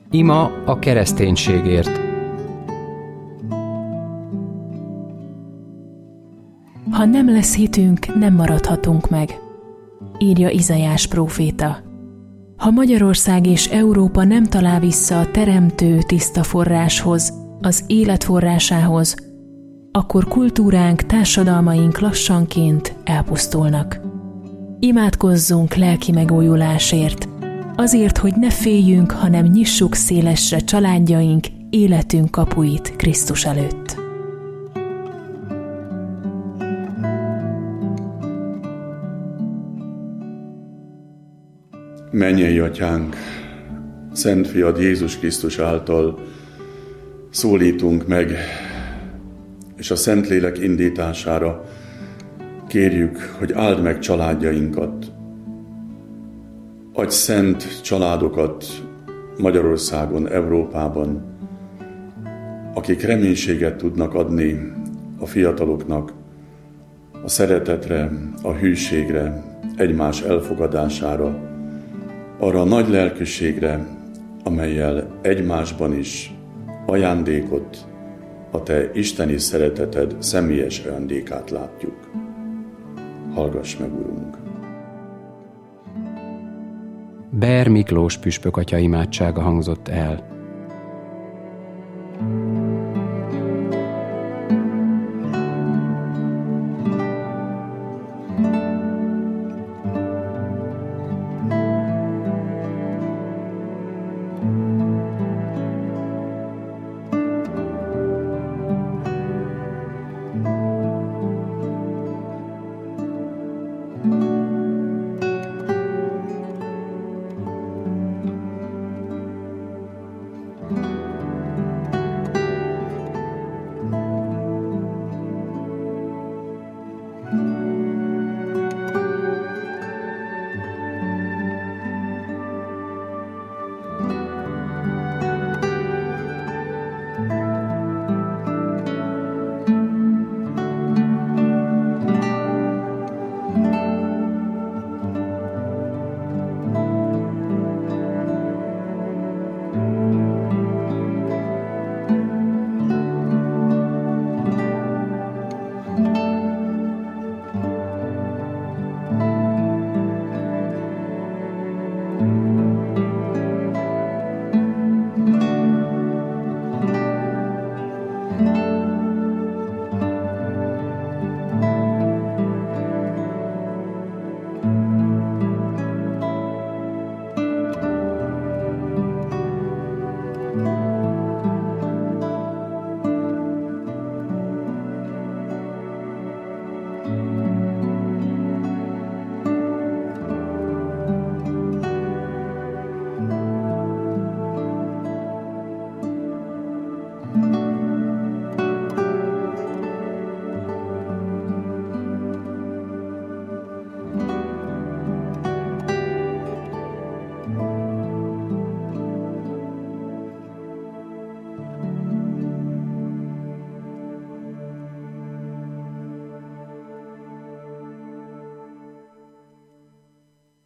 Ima a kereszténységért. Ha nem lesz hitünk, nem maradhatunk meg, írja Izaiás próféta. Ha Magyarország és Európa nem talál vissza a teremtő tiszta forráshoz, az élet forrásához, akkor kultúránk, társadalmaink lassanként elpusztulnak. Imádkozzunk lelki megújulásért, azért, hogy ne féljünk, hanem nyissuk szélesre családjaink, életünk kapuit Krisztus előtt. Mennyei Atyánk, Szent Fiad Jézus Krisztus által szólítunk meg, és a Szentlélek indítására kérjük, hogy áld meg családjainkat. Adj szent családokat Magyarországon, Európában, akik reménységet tudnak adni a fiataloknak, a szeretetre, a hűségre, egymás elfogadására, arra a nagy lelkűségre, amellyel egymásban is ajándékot, a Te isteni szereteted személyes ajándékát látjuk. Hallgass meg, Urunk! Ber Miklós püspök atya imádsága hangzott el.